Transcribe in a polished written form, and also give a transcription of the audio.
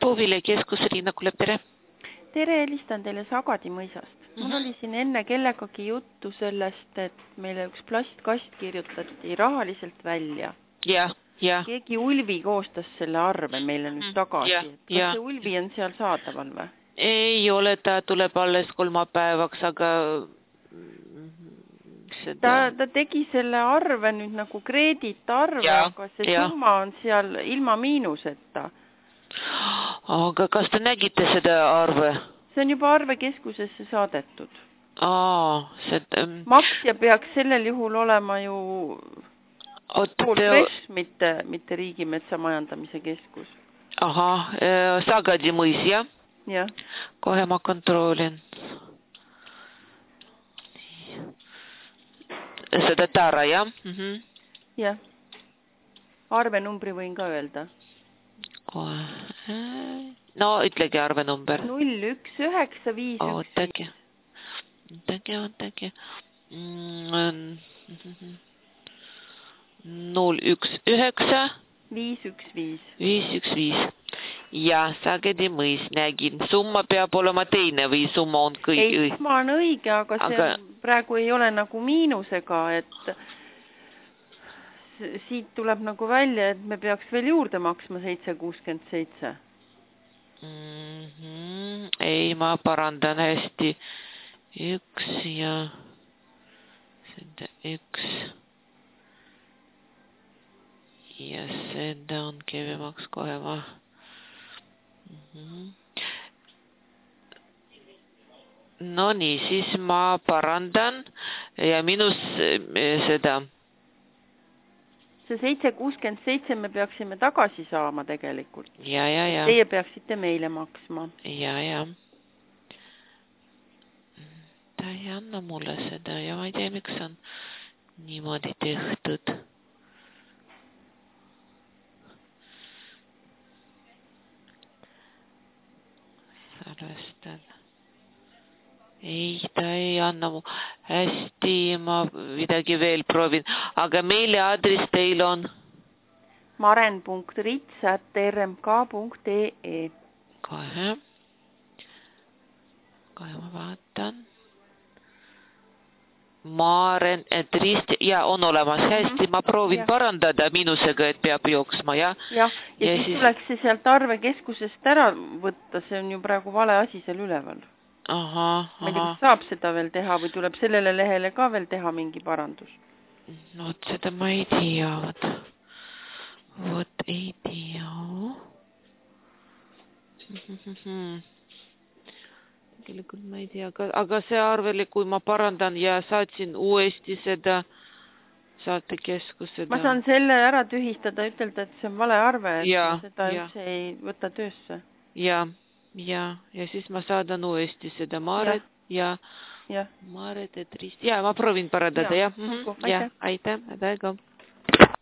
Puuviljakeskus Riina Kulep, tere. Tere, helistan teile Sagadi mõisast. Mul oli siin enne kellegagi juttu sellest, et meile üks plastkast kirjutati rahaliselt välja. Ja. Keegi Ulvi koostas selle arve meile nüüd tagasi. Kas see Ulvi on seal saadaval või? Ei ole, ta tuleb alles kolmapäevaks, aga Ta tegi selle arve nüüd nagu kreeditarve, aga see summa on seal ilma miinuseta. Aga kas te nägite seda arve? See on juba arvekeskusesse saadetud. Maksja peaks sellel juhul olema ju Poolfresh, mitte Riigimetsa Majandamise Keskus. Sagadi mõis, jah? Jah. Kohe ma kontrollin. Seda Tara, jah? Jah. Arvenumbri võin ka öelda. No, ütlegi arvenumber. 01951. Ootake. 019 515. Ja, Sagedi mõis nägin. Summa peab olema teine või summa on kõik? Ei, summa on õige, aga see praegu ei ole nagu miinusega, et siit tuleb nagu välja, et me peaks veel juurde maksma 7,67. Ei, ma parandan hästi. 1 ja seda 1. Ja seda on käibemaks kohe ma. No nii, siis ma parandan ja minus seda. See 7,67 me peaksime tagasi saama tegelikult. Ja. Teie peaksite meile maksma. Ja. Ta ei anna mulle seda ja ma ei tea, miks on niimoodi tehtud. Salvestan. Ei, ta ei anna mu. Hästi, ma midagi veel proovin. Aga meile aadress teil on? maren.rits@rmk.ee. Kohe ma vaatan. Maren.rits, ja on olemas. Hästi, ma proovin parandada miinusega, et peab jooksma, jah? Ja siis tuleks see sealt arvekeskusest ära võtta, see on ju praegu vale asi seal üleval. Ma ei tea, kas saab seda veel teha või tuleb sellele lehele ka veel teha mingi parandus? No, seda ma ei tea. Vot ei tea. Tegelikult ma ei tea, aga see arvele, kui ma parandan ja saatsin uuesti seda saatekeskuseda. Ma saan selle ära tühistada, ütelda, et see on vale arve, et seda üldse ei võta töösse. Ja siis ma saadan uuesti seda Maret ja Maret, et rist. Ja, ma proovin parandada, jah. Aitäh.